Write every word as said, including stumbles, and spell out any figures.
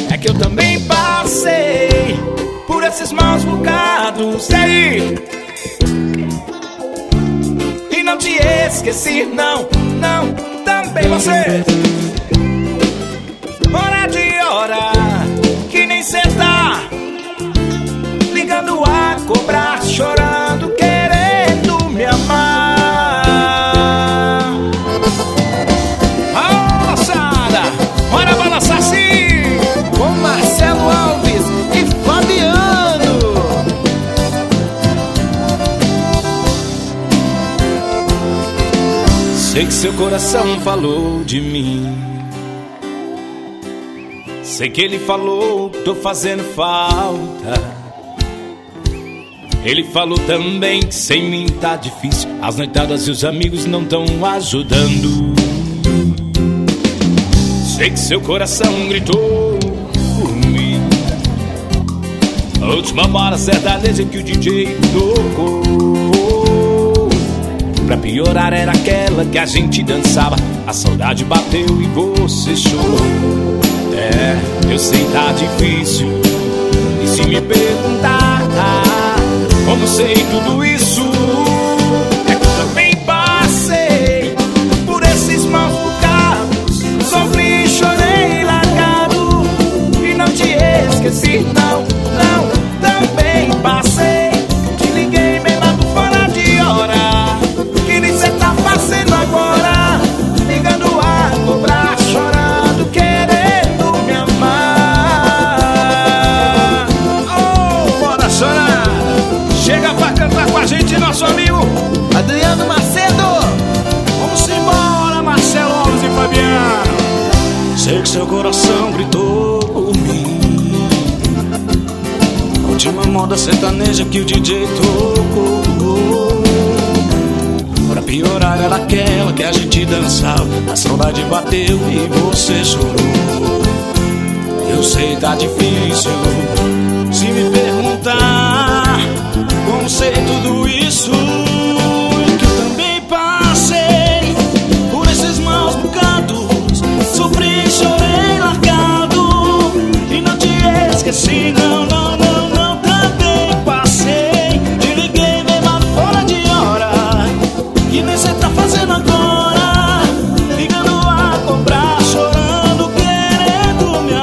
É que eu também passei por esses maus bocados. E aí? E não te esqueci, não, não, também você. Hora de hora, que nem cê tá ligando a cobrar, chorando, querendo me amar. A moçada, bora balançar sim, com Marcelo Alves e Fabiano. Sei que seu coração falou de mim, sei que ele falou, tô fazendo falta. Ele falou também que sem mim tá difícil, as noitadas e os amigos não tão ajudando. Sei que seu coração gritou por mim, a última bala sertaneja que o D J tocou. Pra piorar era aquela que a gente dançava, a saudade bateu e você chorou. É, eu sei tá difícil, e se me perguntar como sei tudo isso, é que eu também passei por esses maus bocados. Sofri, chorei, largado, e não te esqueci, não, não, também passei. Te liguei me mando fora de hora, que nem cê tá fazendo agora, ligando a cobrar, chorando, querendo me amar. Oh, bora chorar. Chega pra cantar com a gente, nosso amigo Adriano Macedo. Vamos embora, Marcelo Alves e Fabiano. Sei que seu coração gritou por mim, a última moda sertaneja que o D J tocou. Pra piorar era aquela que a gente dançava, a saudade bateu e você chorou. Eu sei tá difícil, se me perguntar como sei tudo isso, que eu também passei por esses maus bocados. Sofri, chorei, largado, e não te esqueci, não, não, não, não, também passei. Te liguei mesmo fora de hora, que nem cê tá fazendo agora, ligando a cobrar, chorando, querendo me